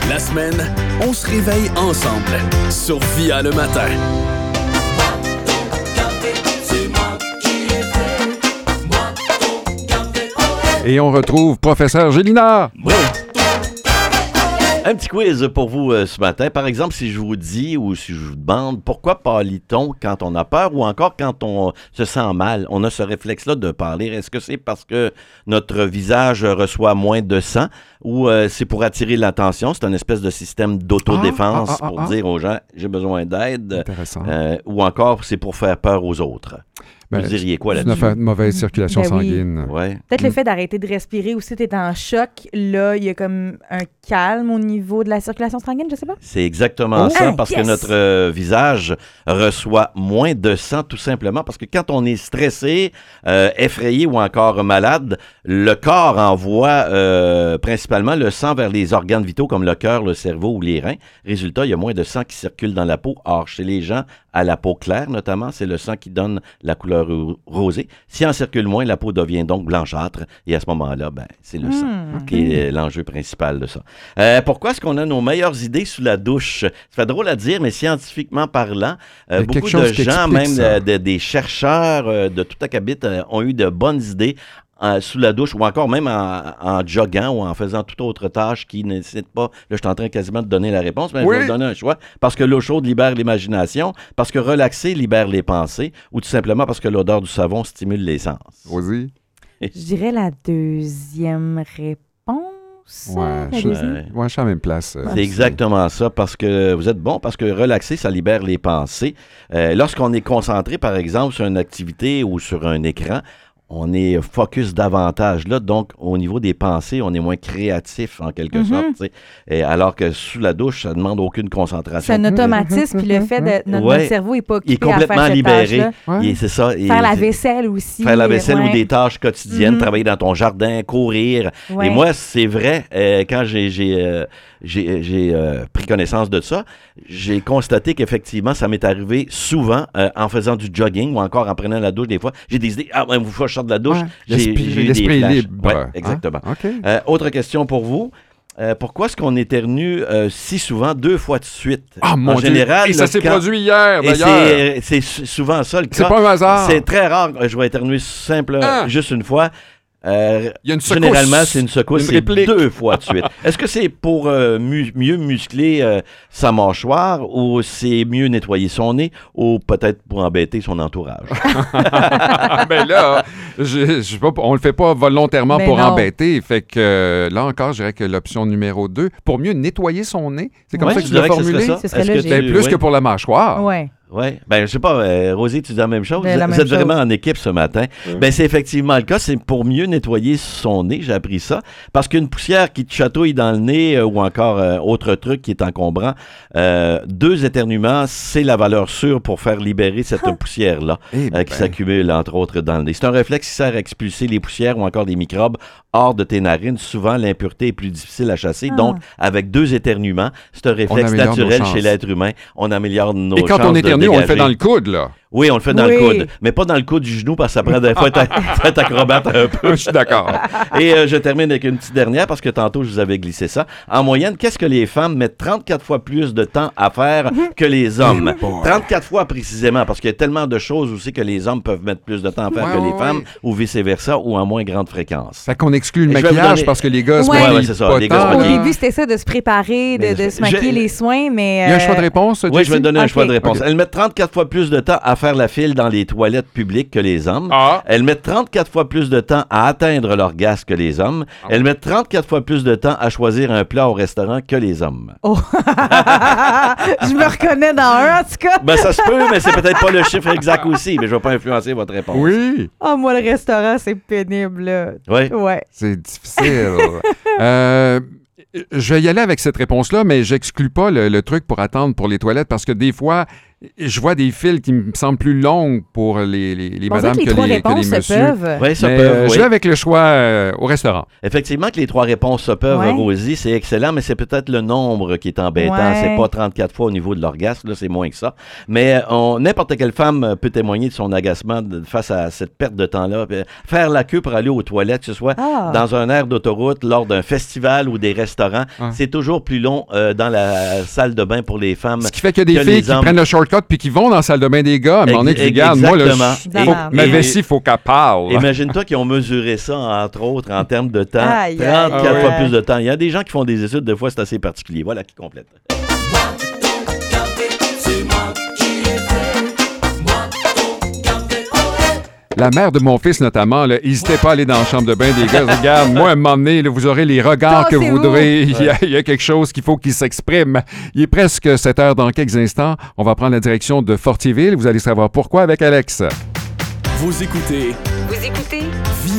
La semaine, on se réveille ensemble sur Via le matin. Et on retrouve Professeur Gélinas. Oui. Un petit quiz pour vous ce matin. Par exemple, si je vous dis ou si je vous demande pourquoi pâlit-on quand on a peur ou encore quand on se sent mal, on a ce réflexe-là de pâlir. Est-ce que c'est parce que notre visage reçoit moins de sang ou c'est pour attirer l'attention? C'est une espèce de système d'autodéfense pour dire aux gens « j'ai besoin d'aide ». Intéressant. Ou encore c'est pour faire peur aux autres. Vous diriez quoi là-dessus? C'est une mauvaise circulation sanguine. Ouais. Peut-être le fait d'arrêter de respirer aussi, tu es en choc. Là, il y a comme un calme au niveau de la circulation sanguine, je sais pas. C'est exactement ça, parce que notre visage reçoit moins de sang, tout simplement, parce que quand on est stressé, effrayé ou encore malade, le corps envoie principalement le sang vers les organes vitaux comme le cœur, le cerveau ou les reins. Résultat, il y a moins de sang qui circule dans la peau. Or, chez les gens à la peau claire, notamment, c'est le sang qui donne la couleur rosée. Si en circule moins, la peau devient donc blanchâtre, et à ce moment-là, c'est le sang qui est l'enjeu principal de ça. Pourquoi est-ce qu'on a nos meilleures idées sous la douche? Ça fait drôle à dire, mais scientifiquement parlant, beaucoup de gens, même des chercheurs de tout acabit, ont eu de bonnes idées sous la douche ou encore même en joguant ou en faisant toute autre tâche qui ne nécessite pas. Là, je suis en train quasiment de donner la réponse, mais je vais vous donner un choix. Parce que l'eau chaude libère l'imagination, parce que relaxer libère les pensées, ou tout simplement parce que l'odeur du savon stimule les sens. Vas-y. Je dirais la deuxième réponse. Ouais, je suis à la même place. C'est exactement ça, parce que vous êtes bon, parce que relaxer, ça libère les pensées. Lorsqu'on est concentré, par exemple, sur une activité ou sur un écran, on est focus davantage là, donc au niveau des pensées, on est moins créatif en quelque sorte. Alors que sous la douche, ça ne demande aucune concentration. C'est un automatisme, puis le fait de notre cerveau n'est pas occupé il est complètement à faire libéré. Ouais. C'est ça. Faire la vaisselle aussi. Faire la vaisselle ou des tâches quotidiennes, travailler dans ton jardin, courir. Et moi, c'est vrai, quand j'ai pris connaissance de ça, j'ai constaté qu'effectivement, ça m'est arrivé souvent en faisant du jogging ou encore en prenant la douche des fois. J'ai des idées, il faut que je sorte de la douche. J'ai eu des flashs. Libre. Ouais, exactement. Okay. Autre question pour vous. Pourquoi est-ce qu'on éternue si souvent 2 fois de suite? Mon en général, Dieu. Et ça s'est produit hier, d'ailleurs. C'est souvent ça le cas. C'est pas un hasard. C'est très rare. Je vais éternuer juste une fois. Il y a une secousse. Généralement, c'est une secousse, c'est réplique. 2 fois de suite. Est-ce que c'est pour mieux muscler sa mâchoire ou c'est mieux nettoyer son nez ou peut-être pour embêter son entourage? Ben là, je sais pas, on le fait pas volontairement pour embêter. Fait que là encore, je dirais que l'option numéro 2, pour mieux nettoyer son nez, c'est comme ça que tu l'as formulé? Ce serait logique. Plus que pour la mâchoire. Ouais. Oui. Ben, je sais pas, Rosie, tu dis la même chose? Vous êtes vraiment en équipe ce matin. Ben, c'est effectivement le cas. C'est pour mieux nettoyer son nez, j'ai appris ça. Parce qu'une poussière qui te chatouille dans le nez ou encore autre truc qui est encombrant, 2 éternuements, c'est la valeur sûre pour faire libérer cette poussière-là qui s'accumule, entre autres, dans le nez. C'est un réflexe qui sert à expulser les poussières ou encore des microbes hors de tes narines. Souvent, l'impureté est plus difficile à chasser. Donc, avec 2 éternuements, c'est un réflexe naturel chez l'être humain. On améliore nos chances. Et quand on éternue, on le fait dans le coude, là. Oui, on le fait dans le coude, mais pas dans le coude du genou parce que ça prend des fois être acrobate un peu. Je suis d'accord. Et je termine avec une petite dernière parce que tantôt je vous avais glissé ça. En moyenne, qu'est-ce que les femmes mettent 34 fois plus de temps à faire que les hommes? 34 fois précisément, parce qu'il y a tellement de choses aussi que les hommes peuvent mettre plus de temps à faire que les femmes ou vice-versa ou en moins grande fréquence. Fait qu'on exclut le maquillage parce que les gars se maquillent c'est ça, pas les gars se Au maquillent. début, c'était ça, de se préparer, de se maquiller les soins, mais... Il y a un choix de réponse, Oui, je vais te donner un choix de réponse. Okay. Elles mettent 34 fois plus de temps à faire la file dans les toilettes publiques que les hommes. Elles mettent 34 fois plus de temps à atteindre l'orgasme que les hommes. Elles mettent 34 fois plus de temps à choisir un plat au restaurant que les hommes. Oh! Je me reconnais dans un, en tout cas. Ben, ça se peut, mais c'est peut-être pas le chiffre exact aussi, mais je vais pas influencer votre réponse. Oui. Ah, moi, le restaurant, c'est pénible, là. Oui? Ouais. C'est difficile. Je vais y aller avec cette réponse-là, mais j'exclus pas le truc pour attendre pour les toilettes parce que des fois, Je vois des files qui me semblent plus longues pour les madames que les messieurs. Oui, ça mais peut. Je vais avec le choix au restaurant. Effectivement que les 3 réponses se peuvent, Rosie, c'est excellent, mais c'est peut-être le nombre qui est embêtant. C'est pas 34 fois au niveau de l'orgasme, là, c'est moins que ça. Mais n'importe quelle femme peut témoigner de son agacement face à cette perte de temps-là. Faire la queue pour aller aux toilettes, que ce soit dans un aire d'autoroute, lors d'un festival ou des restaurants, c'est toujours plus long dans la salle de bain pour les femmes. Ce qui fait qu'il y a des filles qui prennent le shortcut puis qui vont dans la salle de bain des gars. À un moment donné, tu regardes, moi, là, ma vessie, il faut qu'elle parle. Imagine-toi qu'ils ont mesuré ça, entre autres, en termes de temps. 34 fois plus de temps. Il y a des gens qui font des études, des fois, c'est assez particulier. Voilà qui complète. La mère de mon fils, notamment, n'hésitez pas à aller dans la chambre de bain des gars. Regarde, moi, à un moment donné, là, vous aurez les regards que vous voudrez. Il y a quelque chose qu'il faut qu'il s'exprime. Il est presque 7 heures dans quelques instants. On va prendre la direction de Fortiville. Vous allez savoir pourquoi avec Alex. Vous écoutez